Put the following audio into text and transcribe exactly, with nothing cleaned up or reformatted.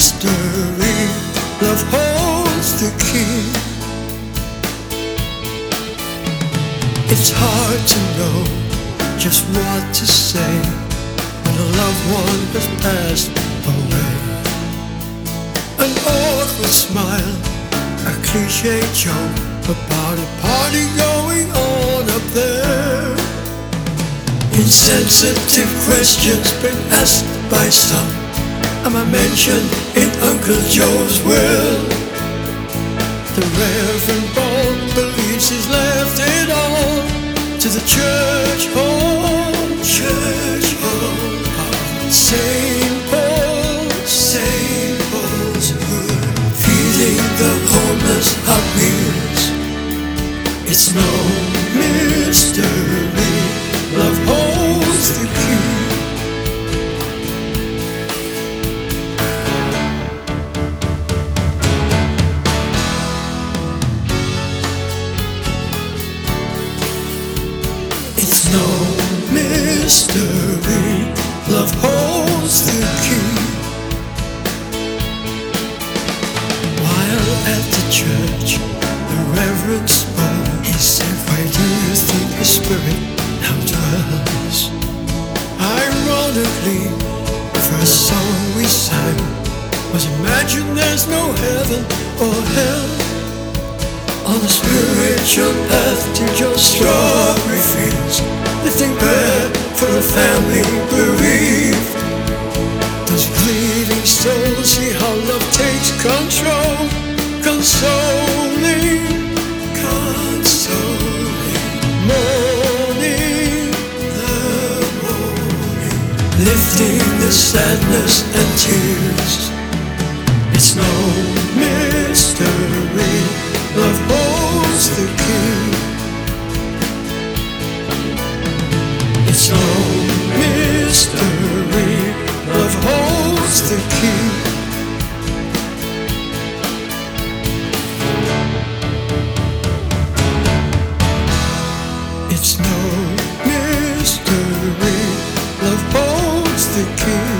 mystery. Love holds the key. It's hard to know just what to say when a loved one has passed away. An awkward smile, a cliche joke about a party going on up there. Insensitive questions been asked by some. Am I mentioned in Uncle Joe's will? The Reverend Paul believes he's left it all to the church hall, church hall of Saint Paul's, Saint Paul's Hood, feeding the homeless hot meals. It's no mystery, love holds the key. It's no mystery, love holds the key. While at the church, the Reverend spoke. He said, where do you think the Spirit now dwells? Ironically, the first song we sang was Imagine There's No Heaven or Hell. On the spiritual path to your strawberry fields, lifting prayer for a family bereaved. Those grieving souls see how love takes control, consoling, consoling, mourning, the mourning, lifting the sadness and tears. It's no mystery, love holds the key. It's no mystery, love holds the key. It's no mystery, love holds the key.